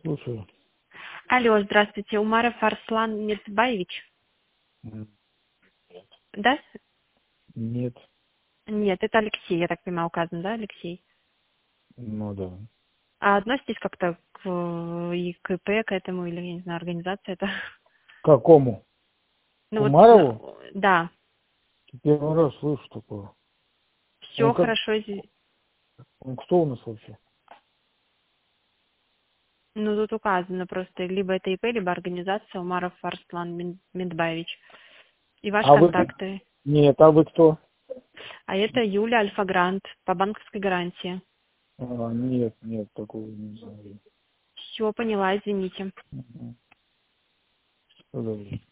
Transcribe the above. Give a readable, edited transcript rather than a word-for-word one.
Слушаю. Алло, здравствуйте. Умаров Арслан Медбаевич? М, Да? Нет. Нет, это Алексей, я так понимаю, указан, да, Алексей? Ну да. А относитесь как-то к ИКП, к этому, или, я не знаю, организация это? Какому? Ну вот, Умарову? да, Первый раз слышу такого. все Он как? хорошо. Он кто у нас вообще? Ну, тут указано просто, либо это ИП, либо организация Умаров Арслан Медбаевич. И ваши А вы? контакты. Нет, а вы кто? А это Юля Альфа-Грант по банковской гарантии. Нет, такого не знаю. Все, поняла, извините. Мгм. Что дальше?